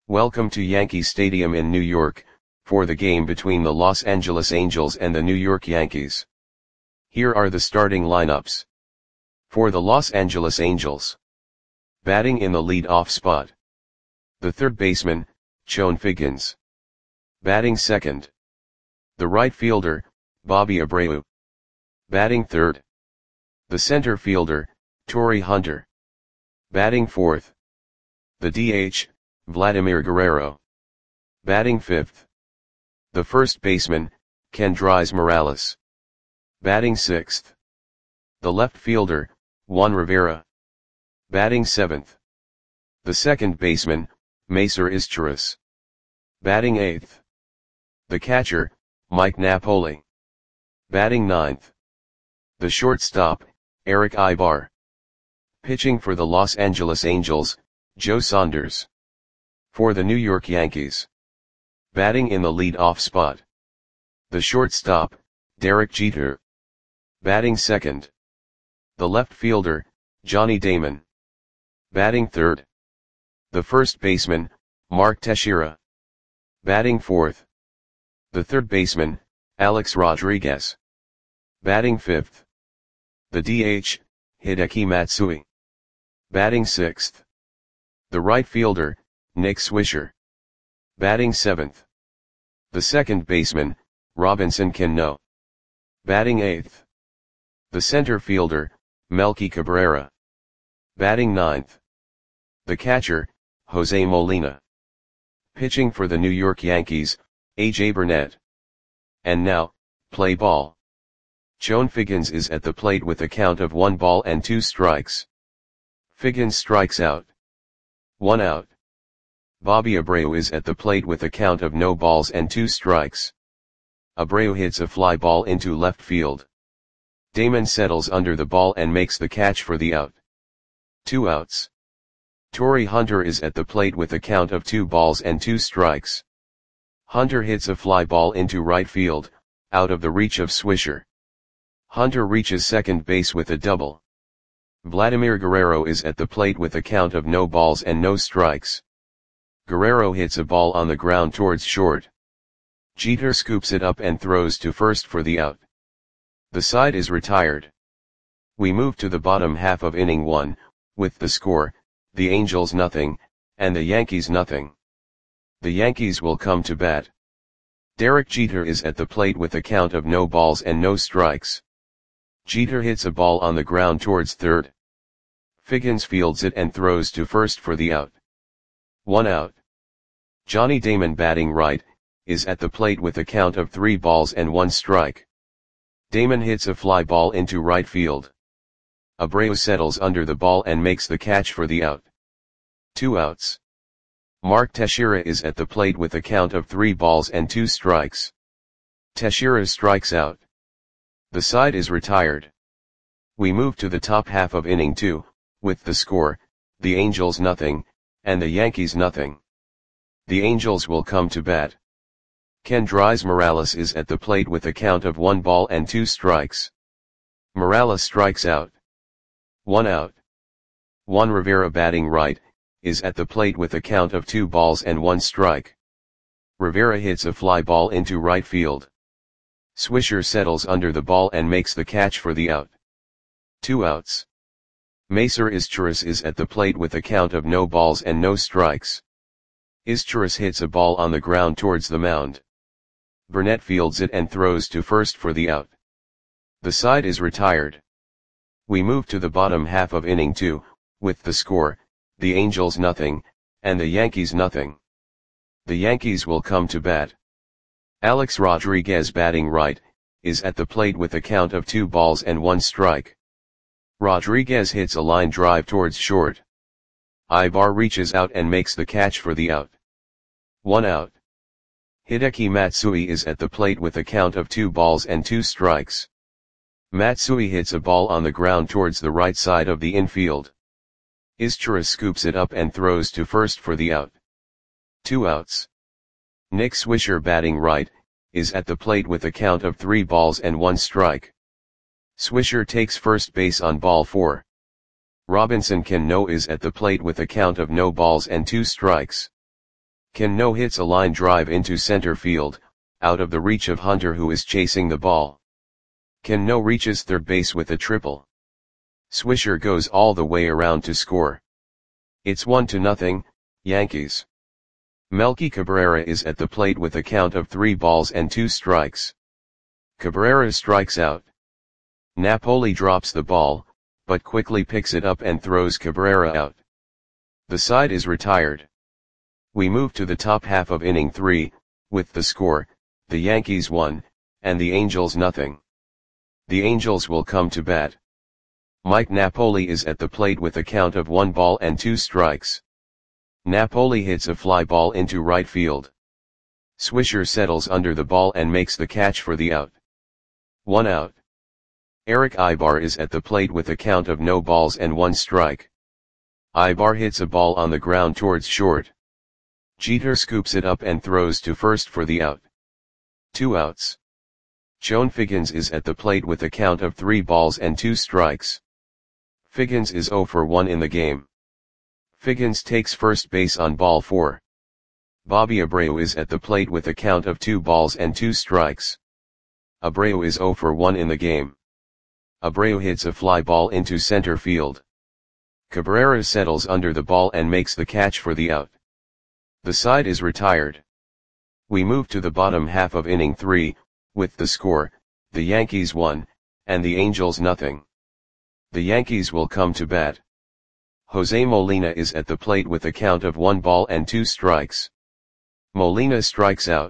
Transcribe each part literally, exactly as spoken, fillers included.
Welcome to Yankee Stadium in New York, for the game between the Los Angeles Angels and the New York Yankees. Here are the starting lineups. For the Los Angeles Angels. Batting in the lead-off spot. The third baseman, Chone Figgins. Batting second. The right fielder, Bobby Abreu. Batting third. The center fielder, Torii Hunter. Batting fourth. The D H, Vladimir Guerrero. Batting fifth. The first baseman, Kendrys Morales. Batting sixth. The left fielder, Juan Rivera. Batting seventh. The second baseman, Macer Izturis. Batting eighth. The catcher, Mike Napoli. Batting ninth. The shortstop, Erick Aybar. Pitching for the Los Angeles Angels, Joe Saunders. For the New York Yankees. Batting in the lead-off spot. The shortstop, Derek Jeter. Batting second. The left fielder, Johnny Damon. Batting third. The first baseman, Mark Teixeira. Batting fourth. The third baseman, Alex Rodriguez. Batting fifth. The D H, Hideki Matsui. Batting sixth. The right fielder, Nick Swisher. Batting seventh. The second baseman, Robinson Cano. Batting eighth. The center fielder, Melky Cabrera. Batting ninth. The catcher, Jose Molina. Pitching for the New York Yankees, A J Burnett. And now, play ball. Chone Figgins is at the plate with a count of one ball and two strikes. Figgins strikes out. One out. Bobby Abreu is at the plate with a count of no balls and two strikes. Abreu hits a fly ball into left field. Damon settles under the ball and makes the catch for the out. Two outs. Torii Hunter is at the plate with a count of two balls and two strikes. Hunter hits a fly ball into right field, out of the reach of Swisher. Hunter reaches second base with a double. Vladimir Guerrero is at the plate with a count of no balls and no strikes. Guerrero hits a ball on the ground towards short. Jeter scoops it up and throws to first for the out. The side is retired. We move to the bottom half of inning one, with the score, the Angels nothing, and the Yankees nothing. The Yankees will come to bat. Derek Jeter is at the plate with a count of no balls and no strikes. Jeter hits a ball on the ground towards third. Figgins fields it and throws to first for the out. One out. Johnny Damon, batting right, is at the plate with a count of three balls and one strike. Damon hits a fly ball into right field. Abreu settles under the ball and makes the catch for the out. Two outs. Mark Teixeira is at the plate with a count of three balls and two strikes. Teixeira strikes out. The side is retired. We move to the top half of inning two, with the score, the Angels nothing, and the Yankees nothing. The Angels will come to bat. Kendrys Morales is at the plate with a count of one ball and two strikes. Morales strikes out. One out. Juan Rivera, batting right, is at the plate with a count of two balls and one strike. Rivera hits a fly ball into right field. Swisher settles under the ball and makes the catch for the out. Two outs. Macer Izturis is at the plate with a count of no balls and no strikes. Izturis hits a ball on the ground towards the mound. Burnett fields it and throws to first for the out. The side is retired. We move to the bottom half of inning two, with the score, the Angels nothing, and the Yankees nothing. The Yankees will come to bat. Alex Rodriguez, batting right, is at the plate with a count of two balls and one strike. Rodriguez hits a line drive towards short. Aybar reaches out and makes the catch for the out. One out. Hideki Matsui is at the plate with a count of two balls and two strikes. Matsui hits a ball on the ground towards the right side of the infield. Izturis scoops it up and throws to first for the out. Two outs. Nick Swisher, batting right, is at the plate with a count of three balls and one strike. Swisher takes first base on ball four. Robinson Cano is at the plate with a count of no balls and two strikes. Ken No hits a line drive into center field, out of the reach of Hunter who is chasing the ball. Ken No reaches third base with a triple. Swisher goes all the way around to score. It's one to nothing, Yankees. Melky Cabrera is at the plate with a count of three balls and two strikes. Cabrera strikes out. Napoli drops the ball, but quickly picks it up and throws Cabrera out. The side is retired. We move to the top half of inning three, with the score, the Yankees one, and the Angels nothing. The Angels will come to bat. Mike Napoli is at the plate with a count of one ball and two strikes. Napoli hits a fly ball into right field. Swisher settles under the ball and makes the catch for the out. One out. Eric Ibar is at the plate with a count of no balls and one strike. Ibar hits a ball on the ground towards short. Jeter scoops it up and throws to first for the out. Two outs. Chone Figgins is at the plate with a count of three balls and two strikes. Figgins is zero for one in the game. Figgins takes first base on ball four. Bobby Abreu is at the plate with a count of two balls and two strikes. Abreu is zero for one in the game. Abreu hits a fly ball into center field. Cabrera settles under the ball and makes the catch for the out. The side is retired. We move to the bottom half of inning three, with the score, the Yankees one, and the Angels nothing. The Yankees will come to bat. Jose Molina is at the plate with a count of one ball and two strikes. Molina strikes out.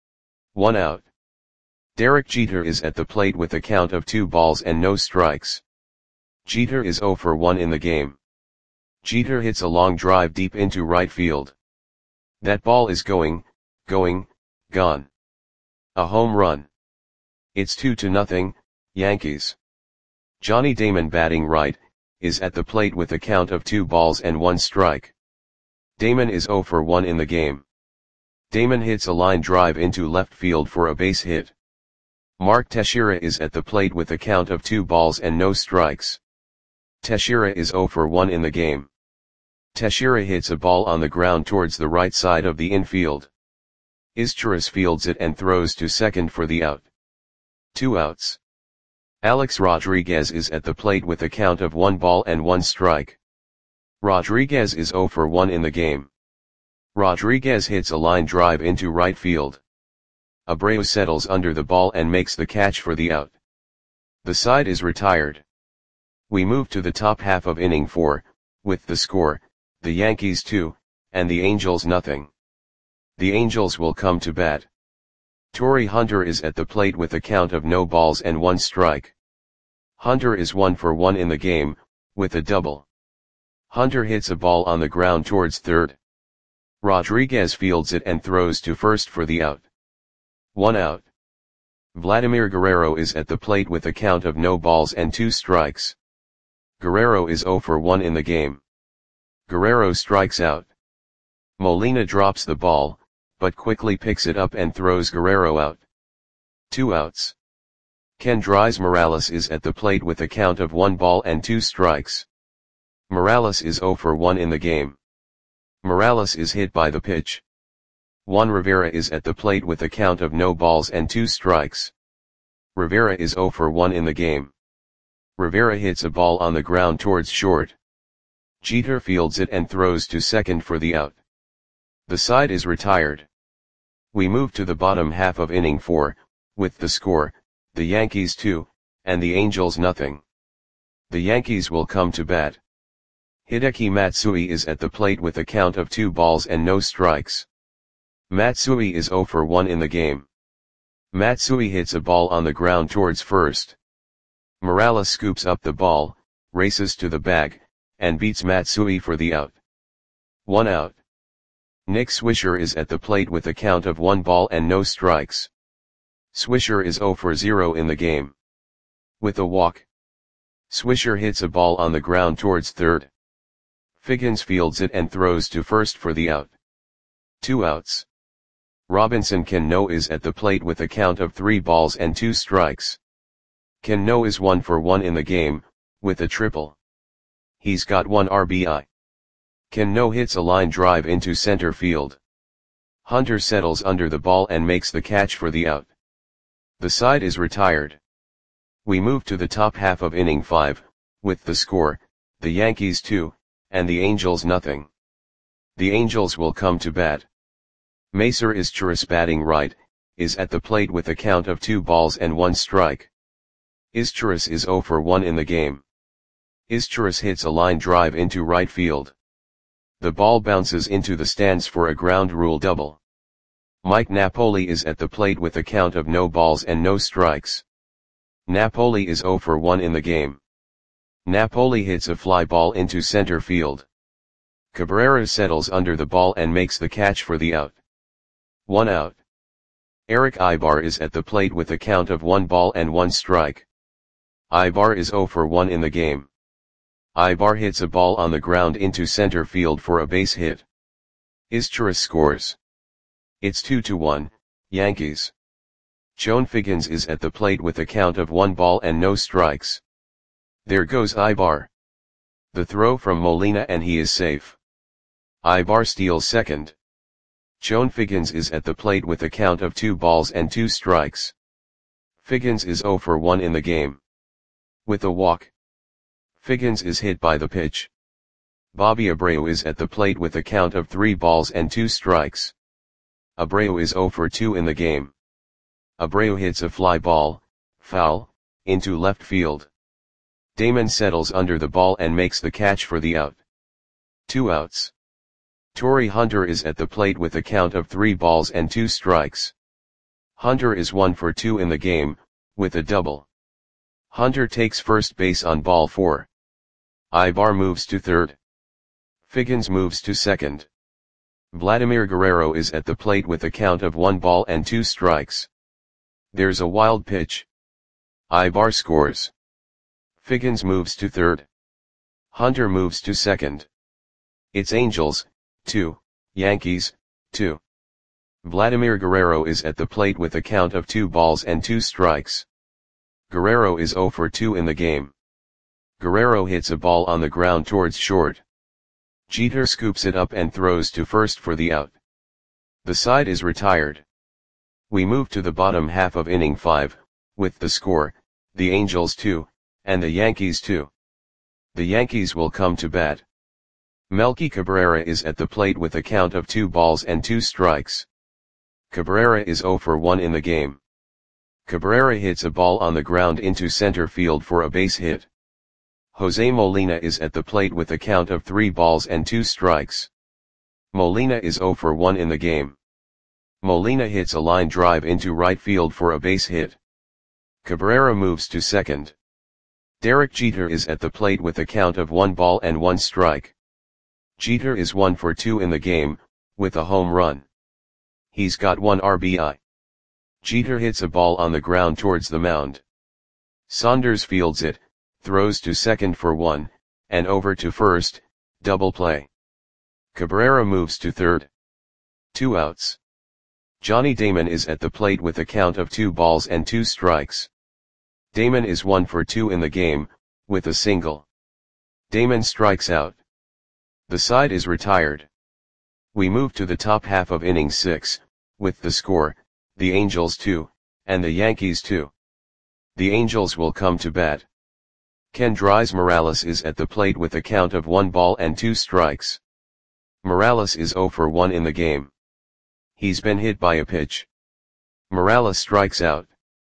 One out. Derek Jeter is at the plate with a count of two balls and no strikes. Jeter is zero for one in the game. Jeter hits a long drive deep into right field. That ball is going, going, gone. A home run. It's two to nothing, Yankees. Johnny Damon batting right, is at the plate with a count of two balls and one strike. Damon is zero for one in the game. Damon hits a line drive into left field for a base hit. Mark Teixeira is at the plate with a count of two balls and no strikes. Teixeira is zero for one in the game. Teixeira hits a ball on the ground towards the right side of the infield. Izturis fields it and throws to second for the out. Two outs. Alex Rodriguez is at the plate with a count of one ball and one strike. Rodriguez is zero for one in the game. Rodriguez hits a line drive into right field. Abreu settles under the ball and makes the catch for the out. The side is retired. We move to the top half of inning four, with the score, the Yankees two, and the Angels nothing. The Angels will come to bat. Torii Hunter is at the plate with a count of no balls and one strike. Hunter is one for one in the game, with a double. Hunter hits a ball on the ground towards third. Rodriguez fields it and throws to first for the out. One out. Vladimir Guerrero is at the plate with a count of no balls and two strikes. Guerrero is zero for one in the game. Guerrero strikes out. Molina drops the ball, but quickly picks it up and throws Guerrero out. Two outs. Kendrys Morales is at the plate with a count of one ball and two strikes. Morales is zero for one in the game. Morales is hit by the pitch. Juan Rivera is at the plate with a count of no balls and two strikes. Rivera is zero for one in the game. Rivera hits a ball on the ground towards short. Jeter fields it and throws to second for the out. The side is retired. We move to the bottom half of inning four, with the score, the Yankees two, and the Angels nothing. The Yankees will come to bat. Hideki Matsui is at the plate with a count of two balls and no strikes. Matsui is zero for one in the game. Matsui hits a ball on the ground towards first. Morales scoops up the ball, races to the bag, and beats Matsui for the out. One out. Nick Swisher is at the plate with a count of one ball and no strikes. Swisher is zero for zero in the game. With a walk. Swisher hits a ball on the ground towards third. Figgins fields it and throws to first for the out. Two outs. Robinson Cano is at the plate with a count of three balls and two strikes. Cano is one for one in the game, with a triple. He's got one R B I. Cano hits a line drive into center field. Hunter settles under the ball and makes the catch for the out. The side is retired. We move to the top half of inning five, with the score, the Yankees two, and the Angels nothing. The Angels will come to bat. Macer Izturis, batting right, is at the plate with a count of two balls and one strike. Izturis is zero for one in the game. Izturis hits a line drive into right field. The ball bounces into the stands for a ground rule double. Mike Napoli is at the plate with a count of no balls and no strikes. Napoli is zero for one in the game. Napoli hits a fly ball into center field. Cabrera settles under the ball and makes the catch for the out. One out. Erick Aybar is at the plate with a count of one ball and one strike. Aybar is zero for one in the game. Aybar hits a ball on the ground into center field for a base hit. Izturis scores. It's two to one, Yankees. Chone Figgins is at the plate with a count of one ball and no strikes. There goes Aybar. The throw from Molina and he is safe. Aybar steals second. Chone Figgins is at the plate with a count of two balls and two strikes. Figgins is zero for one in the game. With a walk. Figgins is hit by the pitch. Bobby Abreu is at the plate with a count of three balls and two strikes. Abreu is zero for two in the game. Abreu hits a fly ball, foul, into left field. Damon settles under the ball and makes the catch for the out. Two outs. Torii Hunter is at the plate with a count of three balls and two strikes. Hunter is one for two in the game, with a double. Hunter takes first base on ball four. Aybar moves to third. Figgins moves to second. Vladimir Guerrero is at the plate with a count of one ball and two strikes. There's a wild pitch. Aybar scores. Figgins moves to third. Hunter moves to second. It's Angels, two, Yankees, two. Vladimir Guerrero is at the plate with a count of two balls and two strikes. Guerrero is zero for two in the game. Guerrero hits a ball on the ground towards short. Jeter scoops it up and throws to first for the out. The side is retired. We move to the bottom half of inning five, with the score, the Angels two, and the Yankees two. The Yankees will come to bat. Melky Cabrera is at the plate with a count of two balls and two strikes. Cabrera is zero for one in the game. Cabrera hits a ball on the ground into center field for a base hit. Jose Molina is at the plate with a count of three balls and two strikes. Molina is zero for one in the game. Molina hits a line drive into right field for a base hit. Cabrera moves to second. Derek Jeter is at the plate with a count of one ball and one strike. Jeter is one for two in the game, with a home run. He's got one R B I. Jeter hits a ball on the ground towards the mound. Saunders fields it, throws to second for one, and over to first, double play. Cabrera moves to third. Two outs. Johnny Damon is at the plate with a count of two balls and two strikes. Damon is one for two in the game, with a single. Damon strikes out. The side is retired. We move to the top half of inning six, with the score, the Angels two, and the Yankees two. The Angels will come to bat. Kendrys Morales is at the plate with a count of one ball and two strikes. Morales is zero for one in the game. He's been hit by a pitch. Morales strikes out.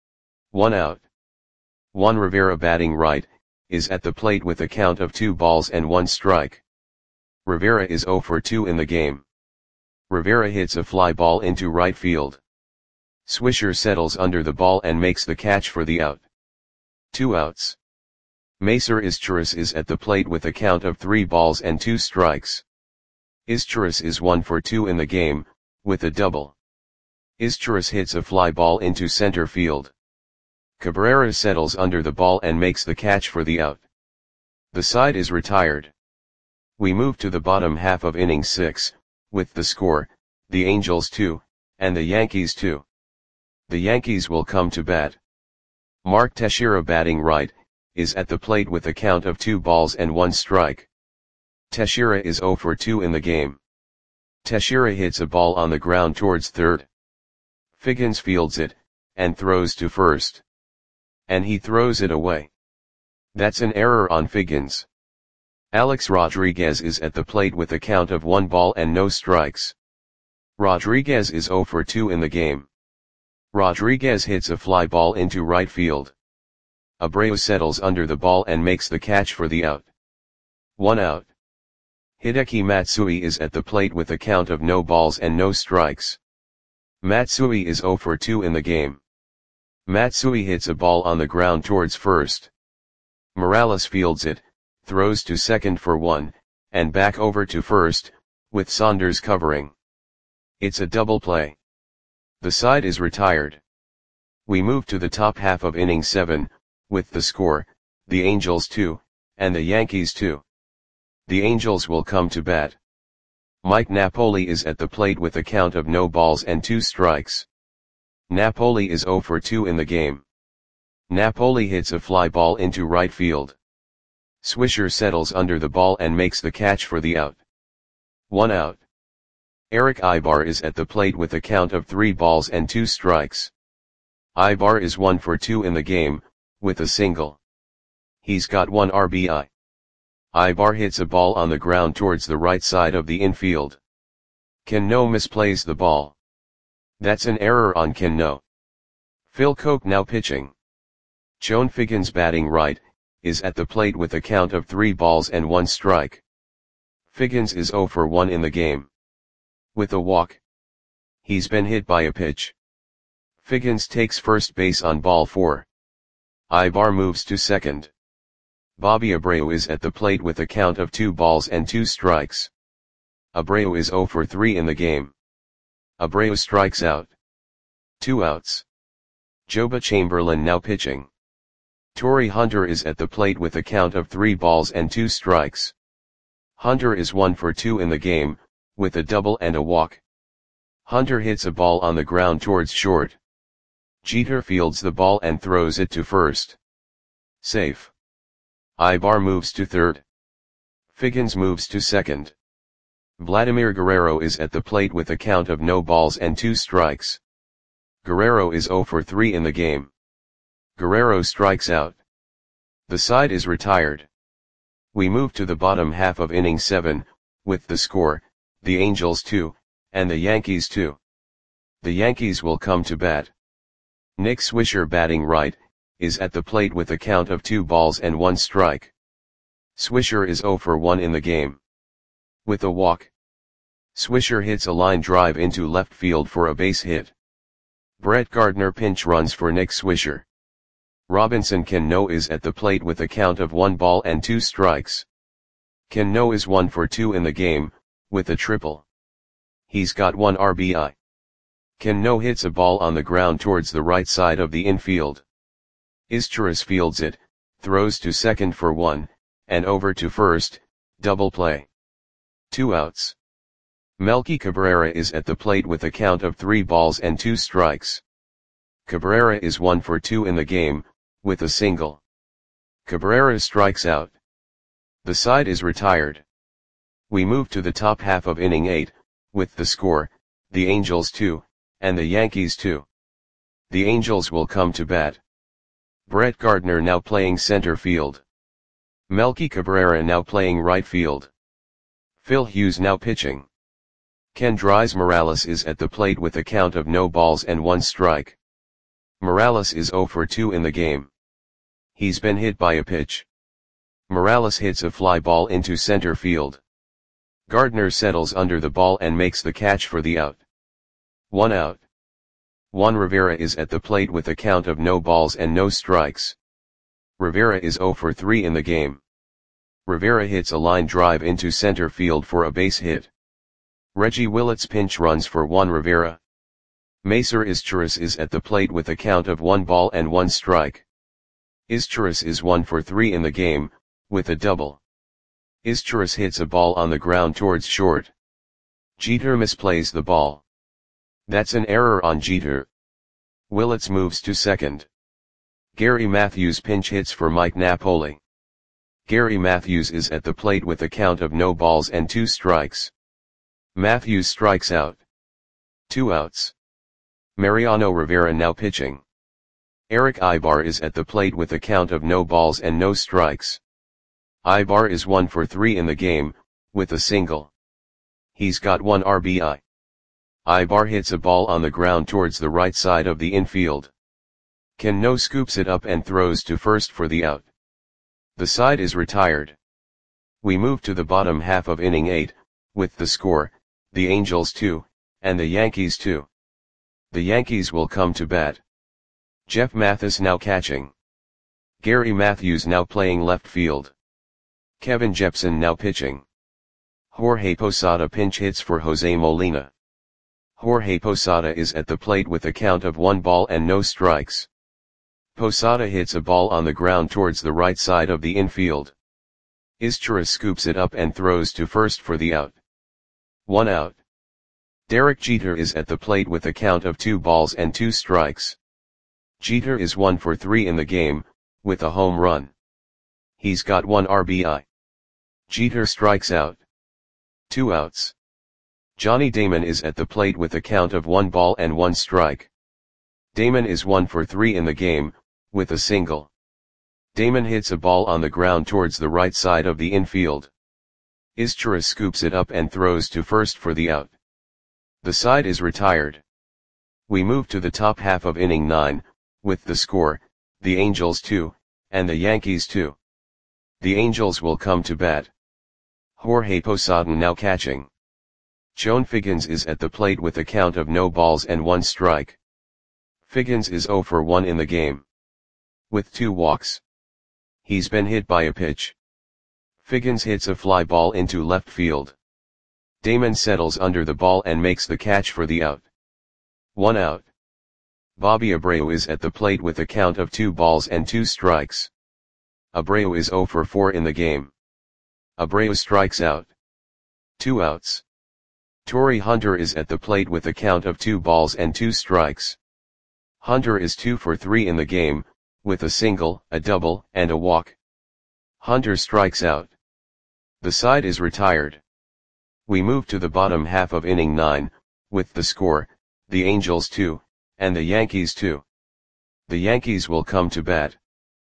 One out. Juan Rivera, batting right, is at the plate with a count of two balls and one strike. Rivera is zero for two in the game. Rivera hits a fly ball into right field. Swisher settles under the ball and makes the catch for the out. Two outs. Macer Izturis is at the plate with a count of three balls and two strikes. Izturis is one for two in the game, with a double. Izturis hits a fly ball into center field. Cabrera settles under the ball and makes the catch for the out. The side is retired. We move to the bottom half of inning six, with the score, the Angels two, and the Yankees two. The Yankees will come to bat. Mark Teixeira, batting right, is at the plate with a count of two balls and one strike. Teixeira is zero for two in the game. Teixeira hits a ball on the ground towards third. Figgins fields it, and throws to first. And he throws it away. That's an error on Figgins. Alex Rodriguez is at the plate with a count of one ball and no strikes. Rodriguez is zero for two in the game. Rodriguez hits a fly ball into right field. Abreu settles under the ball and makes the catch for the out. One out. Hideki Matsui is at the plate with a count of no balls and no strikes. Matsui is zero for two in the game. Matsui hits a ball on the ground towards first. Morales fields it, throws to second for one, and back over to first, with Saunders covering. It's a double play. The side is retired. We move to the top half of inning seven, with the score, the Angels two, and the Yankees two. The Angels will come to bat. Mike Napoli is at the plate with a count of no balls and two strikes. Napoli is zero for two in the game. Napoli hits a fly ball into right field. Swisher settles under the ball and makes the catch for the out. One out. Eric Ibar is at the plate with a count of three balls and two strikes. Ibar is one for two in the game, with a single. He's got one R B I. Ibar hits a ball on the ground towards the right side of the infield. Cano misplays the ball. That's an error on Cano. Phil Coke now pitching. Chone Figgins batting right, is at the plate with a count of three balls and one strike. Figgins is zero for one in the game. With a walk. He's been hit by a pitch. Figgins takes first base on ball four. Ibar moves to second. Bobby Abreu is at the plate with a count of two balls and two strikes. Abreu is zero for three in the game. Abreu strikes out. Two outs. Joba Chamberlain now pitching. Torrey Hunter is at the plate with a count of three balls and two strikes. Hunter is one for two in the game, with a double and a walk. Hunter hits a ball on the ground towards short. Jeter fields the ball and throws it to first. Safe. Ibar moves to third. Figgins moves to second. Vladimir Guerrero is at the plate with a count of no balls and two strikes. Guerrero is zero for three in the game. Guerrero strikes out. The side is retired. We move to the bottom half of inning seven, with the score, the Angels two, and the Yankees two. The Yankees will come to bat. Nick Swisher batting right, is at the plate with a count of two balls and one strike. Swisher is zero for one in the game. With a walk. Swisher hits a line drive into left field for a base hit. Brett Gardner pinch runs for Nick Swisher. Robinson Cano is at the plate with a count of one ball and two strikes. Cano is one for two in the game, with a triple. He's got one R B I. Cano hits a ball on the ground towards the right side of the infield. Izturis fields it, throws to second for one, and over to first, double play. Two outs. Melky Cabrera is at the plate with a count of three balls and two strikes. Cabrera is one for two in the game, with a single. Cabrera strikes out. The side is retired. We move to the top half of inning eight, with the score, the Angels two, and the Yankees two. The Angels will come to bat. Brett Gardner now playing center field. Melky Cabrera now playing right field. Phil Hughes now pitching. Kendrys Morales is at the plate with a count of no balls and one strike. Morales is zero for two in the game. He's been hit by a pitch. Morales hits a fly ball into center field. Gardner settles under the ball and makes the catch for the out. One out. Juan Rivera is at the plate with a count of no balls and no strikes. Rivera is zero for three in the game. Rivera hits a line drive into center field for a base hit. Reggie Willits pinch runs for Juan Rivera. Macer Izturis is at the plate with a count of one ball and one strike. Izturis is one for three in the game, with a double. Izturis hits a ball on the ground towards short. Jeter misplays the ball. That's an error on Jeter. Willits moves to second. Gary Matthews pinch hits for Mike Napoli. Gary Matthews is at the plate with a count of no balls and two strikes. Matthews strikes out. Two outs. Mariano Rivera now pitching. Eric Ibar is at the plate with a count of no balls and no strikes. Ibar is one for three in the game, with a single. He's got one R B I. Ibar hits a ball on the ground towards the right side of the infield. Cano scoops it up and throws to first for the out. The side is retired. We move to the bottom half of inning eight, with the score, the Angels two, and the Yankees two. The Yankees will come to bat. Jeff Mathis now catching. Gary Matthews now playing left field. Kevin Jepson now pitching. Jorge Posada pinch hits for Jose Molina. Jorge Posada is at the plate with a count of one ball and no strikes. Posada hits a ball on the ground towards the right side of the infield. Izchira scoops it up and throws to first for the out. One out. Derek Jeter is at the plate with a count of two balls and two strikes. Jeter is one for three in the game, with a home run. He's got one R B I. Jeter strikes out. Two outs. Johnny Damon is at the plate with a count of one ball and one strike. Damon is one for three in the game, with a single. Damon hits a ball on the ground towards the right side of the infield. Izchira scoops it up and throws to first for the out. The side is retired. We move to the top half of inning nine, with the score, the Angels two, and the Yankees two. The Angels will come to bat. Jorge Posada now catching. Joan Figgins is at the plate with a count of no balls and one strike. Figgins is zero for one in the game, with two walks. He's been hit by a pitch. Figgins hits a fly ball into left field. Damon settles under the ball and makes the catch for the out. One out. Bobby Abreu is at the plate with a count of two balls and two strikes. Abreu is zero for four in the game. Abreu strikes out. Two outs. Torii Hunter is at the plate with a count of two balls and two strikes. Hunter is two for three in the game, with a single, a double, and a walk. Hunter strikes out. The side is retired. We move to the bottom half of inning nine, with the score, the Angels two, and the Yankees two. The Yankees will come to bat.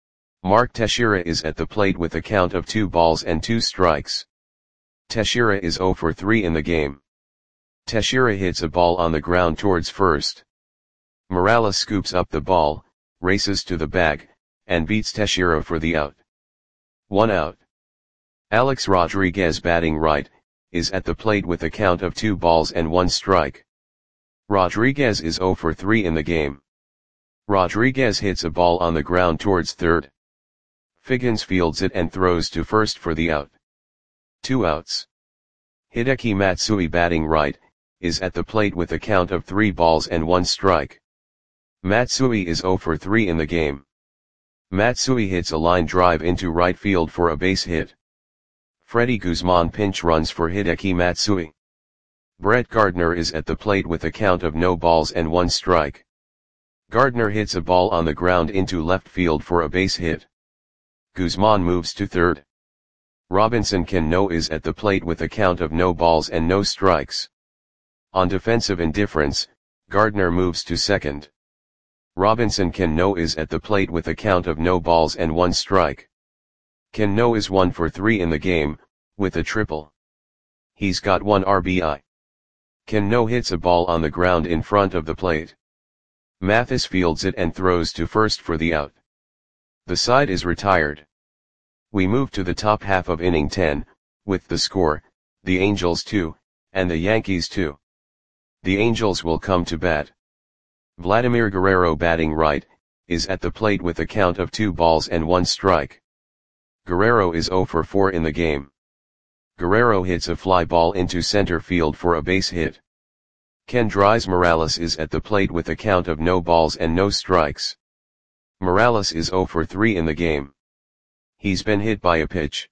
Mark Teixeira is at the plate with a count of two balls and two strikes. Teixeira is zero for three in the game. Teixeira hits a ball on the ground towards first. Morales scoops up the ball, races to the bag, and beats Teixeira for the out. One out. Alex Rodriguez batting right, is at the plate with a count of two balls and one strike. Rodriguez is zero for three in the game. Rodriguez hits a ball on the ground towards third. Figgins fields it and throws to first for the out. Two outs. Hideki Matsui batting right, is at the plate with a count of three balls and one strike. Matsui is zero for three in the game. Matsui hits a line drive into right field for a base hit. Freddie Guzman pinch runs for Hideki Matsui. Brett Gardner is at the plate with a count of no balls and one strike. Gardner hits a ball on the ground into left field for a base hit. Guzman moves to third. Robinson Cano is at the plate with a count of no balls and no strikes. On defensive indifference, Gardner moves to second. Robinson Cano is at the plate with a count of no balls and one strike. Cano is one for three in the game, with a triple. He's got one R B I. Cano hits a ball on the ground in front of the plate. Mathis fields it and throws to first for the out. The side is retired. We move to the top half of inning ten, with the score, the Angels two, and the Yankees two. The Angels will come to bat. Vladimir Guerrero batting right, is at the plate with a count of two balls and one strike. Guerrero is zero for four in the game. Guerrero hits a fly ball into center field for a base hit. Kendrys Morales is at the plate with a count of no balls and no strikes. Morales is zero for three in the game. He's been hit by a pitch.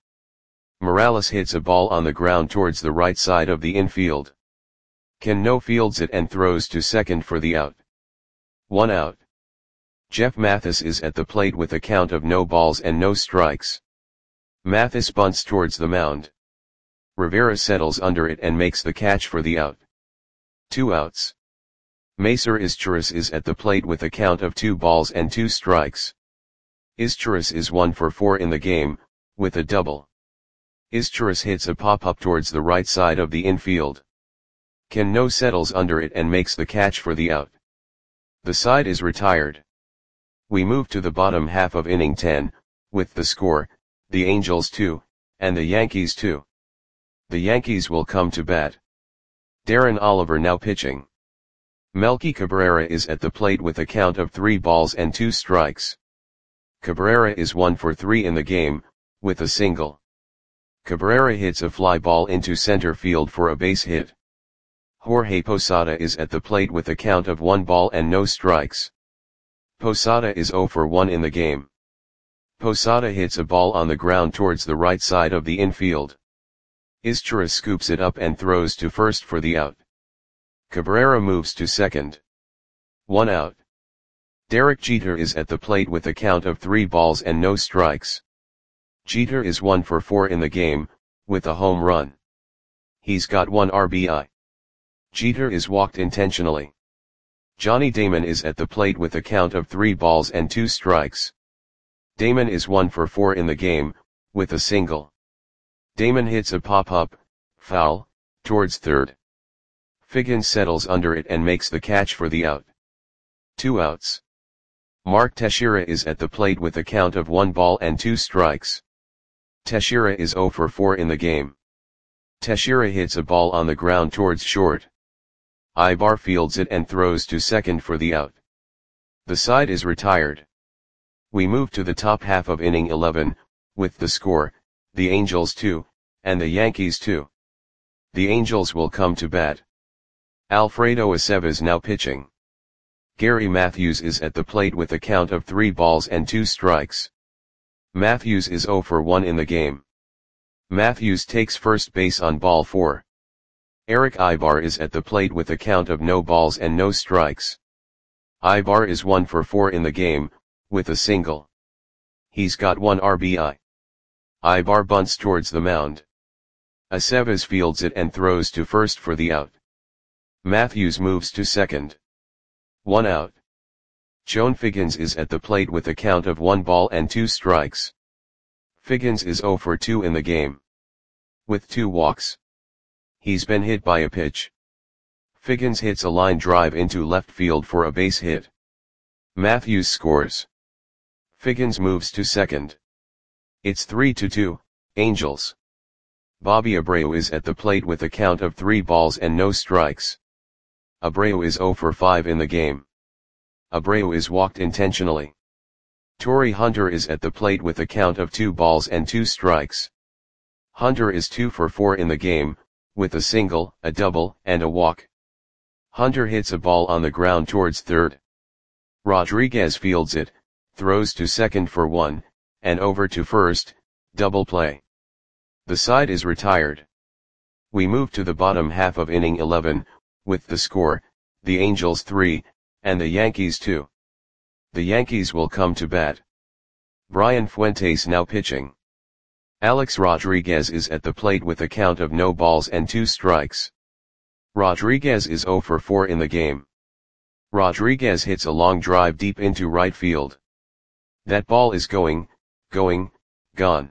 Morales hits a ball on the ground towards the right side of the infield. Cano fields it and throws to second for the out. One out. Jeff Mathis is at the plate with a count of no balls and no strikes. Mathis bunts towards the mound. Rivera settles under it and makes the catch for the out. Two outs. Macer Izturis is at the plate with a count of two balls and two strikes. Izturis is one for four in the game, with a double. Izturis hits a pop-up towards the right side of the infield. Cano settles under it and makes the catch for the out. The side is retired. We move to the bottom half of inning ten, with the score, the Angels two, and the Yankees two. The Yankees will come to bat. Darren Oliver now pitching. Melky Cabrera is at the plate with a count of three balls and two strikes. Cabrera is one for three in the game, with a single. Cabrera hits a fly ball into center field for a base hit. Jorge Posada is at the plate with a count of one ball and no strikes. Posada is zero for one in the game. Posada hits a ball on the ground towards the right side of the infield. Izturis scoops it up and throws to first for the out. Cabrera moves to second. One out. Derek Jeter is at the plate with a count of three balls and no strikes. Jeter is one for four in the game, with a home run. He's got one R B I. Jeter is walked intentionally. Johnny Damon is at the plate with a count of three balls and two strikes. Damon is one for four in the game, with a single. Damon hits a pop-up, foul, towards third. Figgins settles under it and makes the catch for the out. Two outs. Mark Teixeira is at the plate with a count of one ball and two strikes. Teixeira is zero for four in the game. Teixeira hits a ball on the ground towards short. Ibar fields it and throws to second for the out. The side is retired. We move to the top half of inning eleven, with the score, the Angels two, and the Yankees two. The Angels will come to bat. Alfredo Aceves now pitching. Gary Matthews is at the plate with a count of three balls and two strikes. Matthews is zero for one in the game. Matthews takes first base on ball four. Eric Ibar is at the plate with a count of no balls and no strikes. Ibar is one for four in the game, with a single. He's got one R B I. Ibar bunts towards the mound. Aceves fields it and throws to first for the out. Matthews moves to second. One out. Joan Figgins is at the plate with a count of one ball and two strikes. Figgins is zero for two in the game. With two walks. He's been hit by a pitch. Figgins hits a line drive into left field for a base hit. Matthews scores. Figgins moves to second. It's three to two, Angels. Bobby Abreu is at the plate with a count of three balls and no strikes. Abreu is zero for five in the game. Abreu is walked intentionally. Torrey Hunter is at the plate with a count of two balls and two strikes. Hunter is two for four in the game, with a single, a double, and a walk. Hunter hits a ball on the ground towards third. Rodriguez fields it, throws to second for one, and over to first, double play. The side is retired. We move to the bottom half of inning eleven, with the score, the Angels three, and the Yankees two. The Yankees will come to bat. Brian Fuentes now pitching. Alex Rodriguez is at the plate with a count of no balls and two strikes. Rodriguez is zero for four in the game. Rodriguez hits a long drive deep into right field. That ball is going, going, gone.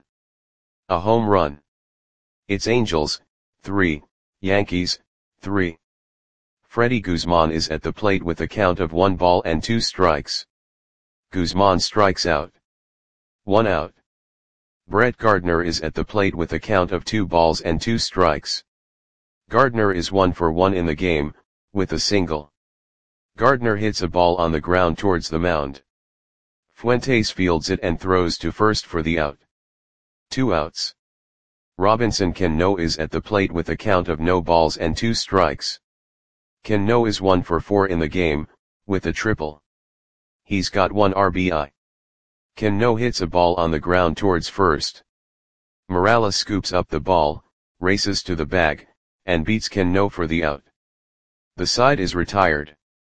A home run. It's Angels, three, Yankees, three. Freddie Guzman is at the plate with a count of one ball and two strikes. Guzman strikes out. One out. Brett Gardner is at the plate with a count of two balls and two strikes. Gardner is one for one in the game, with a single. Gardner hits a ball on the ground towards the mound. Fuentes fields it and throws to first for the out. Two outs. Robinson Cano is at the plate with a count of no balls and two strikes. Cano is one for four in the game, with a triple. He's got one R B I. Cano hits a ball on the ground towards first. Morales scoops up the ball, races to the bag, and beats Cano for the out. The side is retired.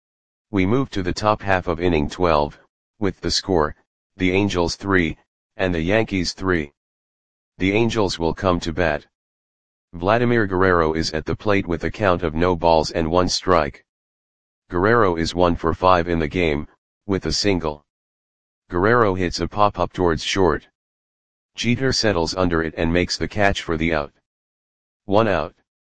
We move to the top half of inning twelve, with the score, the Angels three, and the Yankees three. The Angels will come to bat. Vladimir Guerrero is at the plate with a count of no balls and one strike. Guerrero is one for five in the game, with a single. Guerrero hits a pop-up towards short. Jeter settles under it and makes the catch for the out. One out.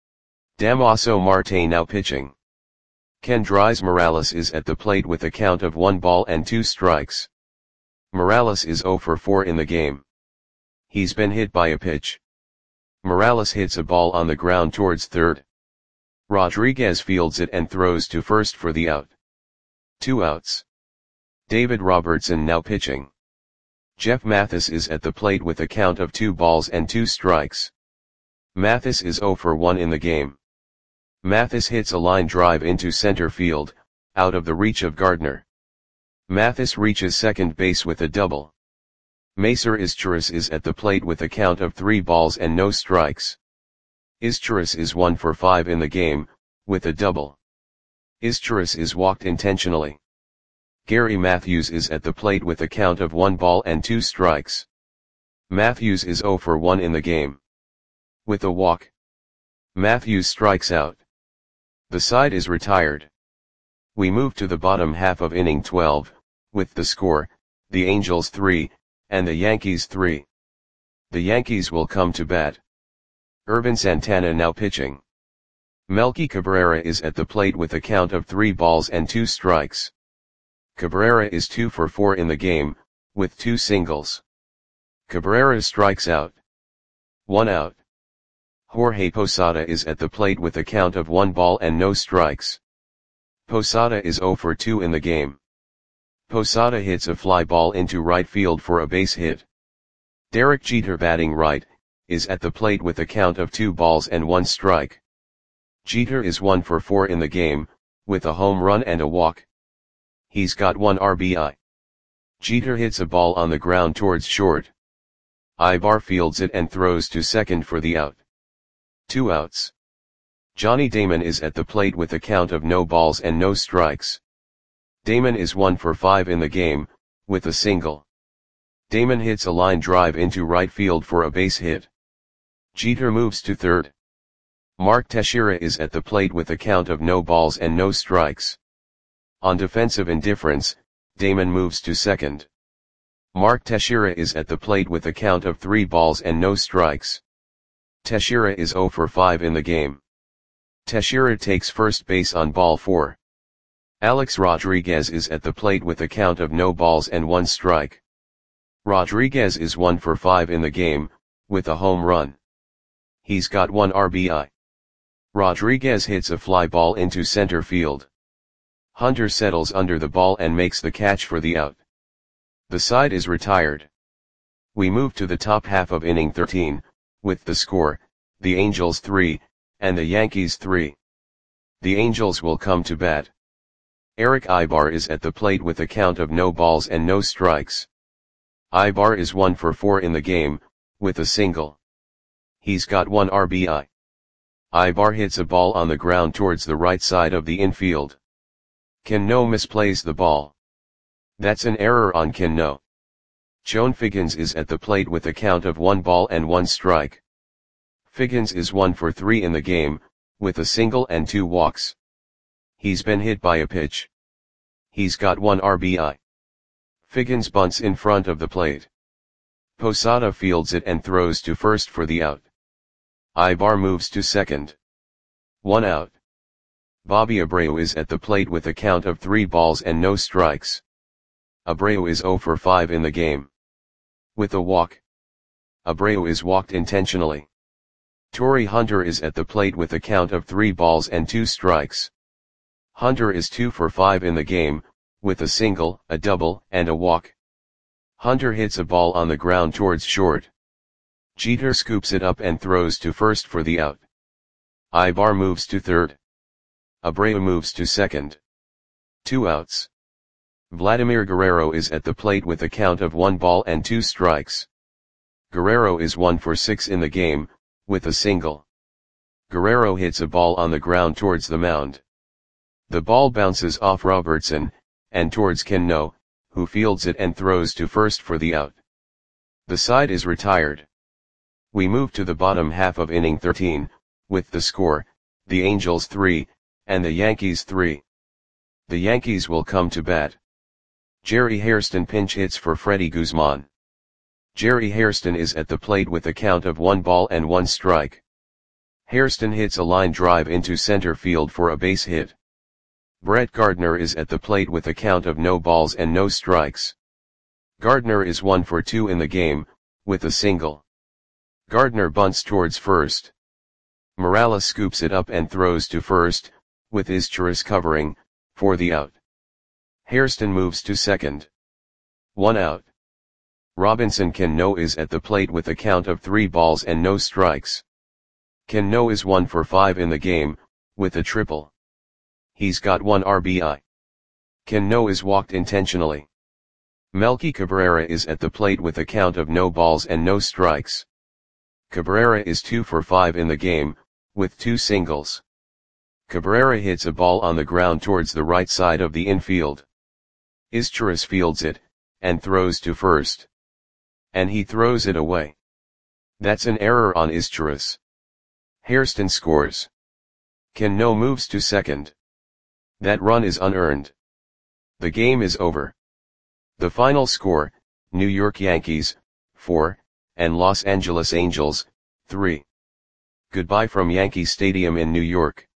Damaso Marte now pitching. Kendrys Morales is at the plate with a count of one ball and two strikes. Morales is zero for four in the game. He's been hit by a pitch. Morales hits a ball on the ground towards third. Rodriguez fields it and throws to first for the out. Two outs. David Robertson now pitching. Jeff Mathis is at the plate with a count of two balls and two strikes. Mathis is zero for one in the game. Mathis hits a line drive into center field, out of the reach of Gardner. Mathis reaches second base with a double. Macer Izturis is at the plate with a count of three balls and no strikes. Izturis is one for five in the game, with a double. Izturis is walked intentionally. Gary Matthews is at the plate with a count of one ball and two strikes. Matthews is zero for one in the game. With a walk. Matthews strikes out. The side is retired. We move to the bottom half of inning twelve, with the score, the Angels three, and the Yankees three. The Yankees will come to bat. Ervin Santana now pitching. Melky Cabrera is at the plate with a count of three balls and two strikes. Cabrera is two for four in the game, with two singles. Cabrera strikes out. One out. Jorge Posada is at the plate with a count of one ball and no strikes. Posada is zero for two in the game. Posada hits a fly ball into right field for a base hit. Derek Jeter batting right, is at the plate with a count of two balls and one strike. Jeter is one for four in the game, with a home run and a walk. He's got one R B I. Jeter hits a ball on the ground towards short. Ibar fields it and throws to second for the out. Two outs. Johnny Damon is at the plate with a count of no balls and no strikes. Damon is one for five in the game, with a single. Damon hits a line drive into right field for a base hit. Jeter moves to third. Mark Teixeira is at the plate with a count of no balls and no strikes. On defensive indifference, Damon moves to second. Mark Teixeira is at the plate with a count of three balls and no strikes. Teixeira is zero for five in the game. Teixeira takes first base on ball four. Alex Rodriguez is at the plate with a count of no balls and one strike. Rodriguez is one for five in the game, with a home run. He's got one R B I. Rodriguez hits a fly ball into center field. Hunter settles under the ball and makes the catch for the out. The side is retired. We move to the top half of inning thirteen, with the score, the Angels three, and the Yankees three. The Angels will come to bat. Eric Ibar is at the plate with a count of no balls and no strikes. Ibar is one for four in the game, with a single. He's got one R B I. Ibar hits a ball on the ground towards the right side of the infield. Cano misplays the ball. That's an error on Cano. Chone Figgins is at the plate with a count of one ball and one strike. Figgins is one for three in the game, with a single and two walks. He's been hit by a pitch. He's got one R B I. Figgins bunts in front of the plate. Posada fields it and throws to first for the out. Ibar moves to second. One out. Bobby Abreu is at the plate with a count of three balls and no strikes. Abreu is zero for five in the game. With a walk. Abreu is walked intentionally. Torii Hunter is at the plate with a count of three balls and two strikes. Hunter is two for five in the game, with a single, a double, and a walk. Hunter hits a ball on the ground towards short. Jeter scoops it up and throws to first for the out. Ibar moves to third. Abreu moves to second. Two outs. Vladimir Guerrero is at the plate with a count of one ball and two strikes. Guerrero is one for six in the game, with a single. Guerrero hits a ball on the ground towards the mound. The ball bounces off Robertson, and towards Cano, who fields it and throws to first for the out. The side is retired. We move to the bottom half of inning thirteen, with the score, the Angels three, and the Yankees three. The Yankees will come to bat. Jerry Hairston pinch hits for Freddie Guzman. Jerry Hairston is at the plate with a count of one ball and one strike. Hairston hits a line drive into center field for a base hit. Brett Gardner is at the plate with a count of no balls and no strikes. Gardner is one for two in the game, with a single. Gardner bunts towards first. Morales scoops it up and throws to first, with Izturis covering, for the out. Hairston moves to second. One out. Robinson Cano is at the plate with a count of three balls and no strikes. Cano is one for five in the game, with a triple. He's got one R B I. Cano is walked intentionally. Melky Cabrera is at the plate with a count of no balls and no strikes. Cabrera is two for five in the game, with two singles. Cabrera hits a ball on the ground towards the right side of the infield. Izturis fields it, and throws to first. And he throws it away. That's an error on Izturis. Hairston scores. Cano moves to second. That run is unearned. The game is over. The final score, New York Yankees, four, and Los Angeles Angels, three. Goodbye from Yankee Stadium in New York.